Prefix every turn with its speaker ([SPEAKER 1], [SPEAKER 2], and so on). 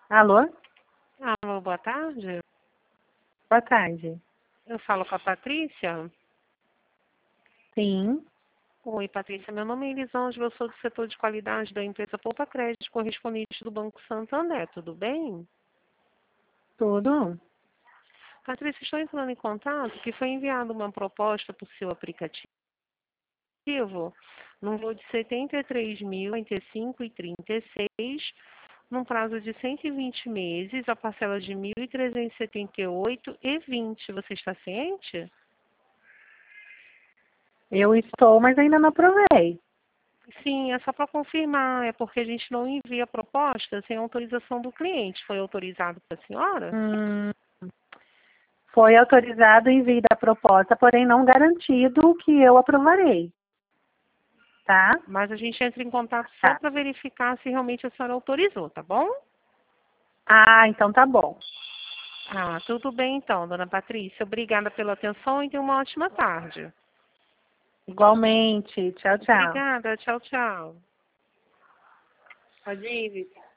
[SPEAKER 1] Alô?
[SPEAKER 2] Alô, boa tarde.
[SPEAKER 1] Boa tarde.
[SPEAKER 2] Eu falo com a Patrícia.
[SPEAKER 1] Sim,
[SPEAKER 2] Oi, Patrícia. Meu nome é Elisângela, eu sou do setor de qualidade da empresa Poupa Crédito, correspondente do Banco Santander. Tudo bem?
[SPEAKER 1] tudo?
[SPEAKER 2] Patrícia, estou entrando em contato que foi enviada uma proposta para o seu aplicativo num valor de R$ 73.095,36, num prazo de 120 meses, a parcela de R$ 1.378,20. Você está ciente?
[SPEAKER 1] Eu estou, mas ainda não aprovei.
[SPEAKER 2] Sim, é só para confirmar, é porque a gente não envia proposta sem autorização do cliente. Foi autorizado para a senhora?
[SPEAKER 1] Hum, Foi autorizado o envio da proposta, porém não garantido que eu aprovarei, tá?
[SPEAKER 2] Mas a gente entra em contato só
[SPEAKER 1] Tá.
[SPEAKER 2] para verificar se realmente a senhora autorizou, tá bom?
[SPEAKER 1] Ah, então tá bom.
[SPEAKER 2] Ah, tudo bem então, dona Patrícia. Obrigada pela atenção e tenha uma ótima tarde.
[SPEAKER 1] Igualmente. Tchau, tchau.
[SPEAKER 2] Obrigada, tchau, tchau. Pode ir, Vitor.